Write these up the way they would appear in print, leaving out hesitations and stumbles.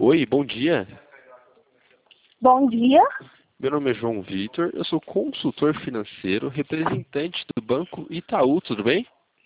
Oi, bom dia. Bom dia. Meu nome é João Vitor, eu sou consultor financeiro, representante do Banco Itaú, tudo bem?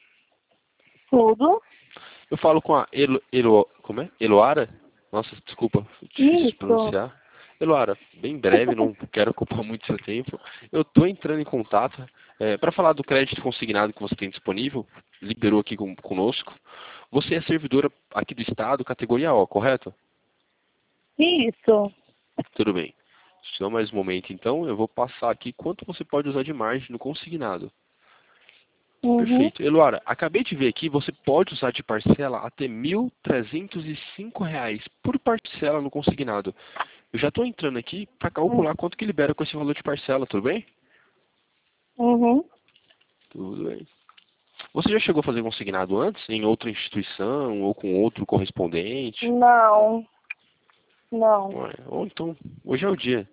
Tudo? Eu falo com a como é? Eloara? Nossa, desculpa, difícil de Isso. pronunciar. Eloara, bem breve, não quero ocupar muito seu tempo. Eu estou entrando em contato para falar do crédito consignado que você tem disponível, liberou aqui conosco. Você é servidora aqui do Estado, categoria O, correto? Isso. Tudo bem. Só mais um momento, então, eu vou passar aqui quanto você pode usar de margem no consignado. Uhum. Perfeito. Eloara, acabei de ver aqui, você pode usar de parcela até R$ 1.305 por parcela no consignado. Eu já estou entrando aqui para calcular quanto que libera com esse valor de parcela, tudo bem? Uhum. Tudo bem. Você já chegou a fazer consignado antes, em outra instituição ou com outro correspondente? Não. Não. Ué, ou então, hoje é o dia.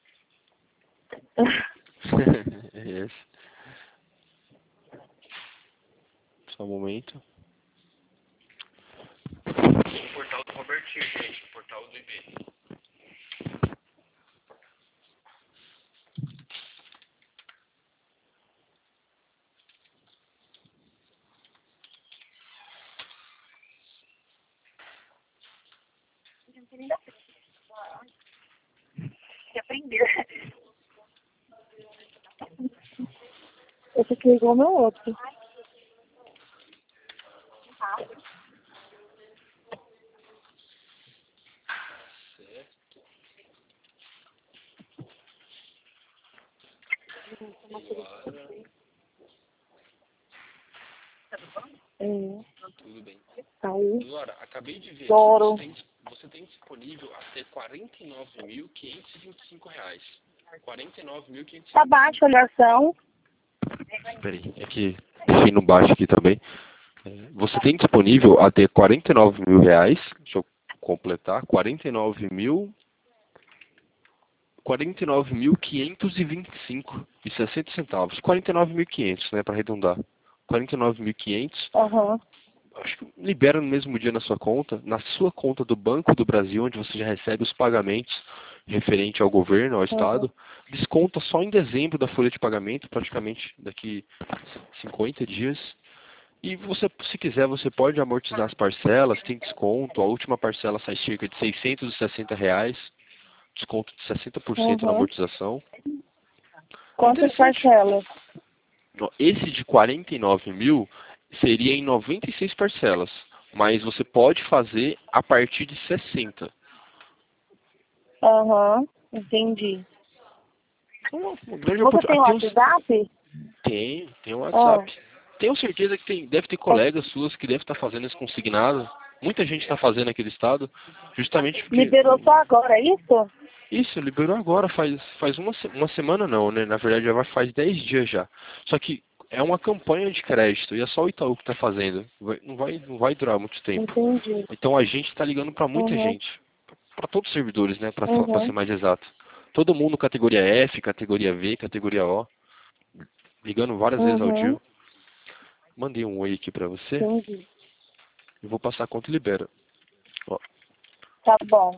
É esse. Só um momento. O portal do Robertinho, gente. O portal do IB. Que aprender. Esse aqui é igual ao meu outro. Tudo bem. Tá aí. Agora, acabei de ver Adoro. que você tem disponível até R$ 49.525. R$ 49.525. Tá baixa a olhação. Espera aí, é que deixei no baixo aqui também. Você tem disponível até R$ 49.000. Deixa eu completar. 49.525 e 60 centavos. 49.500, né, para arredondar. 49.500. Aham. Acho que libera no mesmo dia na sua conta do Banco do Brasil, onde você já recebe os pagamentos referente ao governo, ao Estado. Desconta só em dezembro da folha de pagamento, praticamente daqui 50 dias. E você, se quiser, você pode amortizar as parcelas, tem desconto. A última parcela sai cerca de R$ 660, desconto de 60% na Uhum. amortização. Quantas Interessante. parcelas? Esse de 49.000 seria em 96 parcelas, mas você pode fazer a partir de 60. Aham. Entendi. Uma grande Você tem oportunidade. WhatsApp? Tem um Ah. WhatsApp. Tenho certeza que deve ter colegas suas que devem estar fazendo esse consignado. Muita gente está fazendo aqui no estado, justamente porque... Liberou só agora, é isso? Isso, liberou agora, faz uma semana não, né? Na verdade já faz 10 dias já. Só que é uma campanha de crédito e é só o Itaú que está fazendo. Não vai durar muito tempo. Entendi. Então a gente está ligando para muita Uhum. gente. Para todos os servidores, né? Para ser Uhum. mais exato. Todo mundo categoria F, categoria V, categoria O. Ligando várias vezes ao dia. Uhum. Mandei um oi aqui para você. Entendi. Eu vou passar a conta e libera. Ó. Tá bom.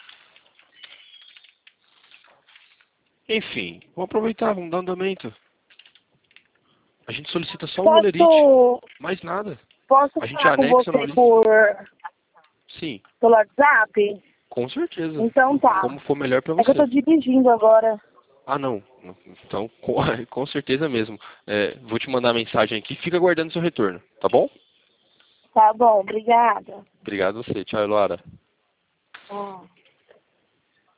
Enfim, vamos aproveitar, vamos dar andamento. A gente solicita só um olerite, Posso, mais nada. posso A gente falar com anexa no você lista. Sim, pelo WhatsApp? com certeza. Então tá. Como for melhor para É que eu tô você. dirigindo agora. Ah, não. Então, com certeza mesmo. Vou te mandar a mensagem aqui. Fica aguardando seu retorno, tá bom? Tá bom, obrigada. Obrigado a você. Tchau, Eloara. Ah.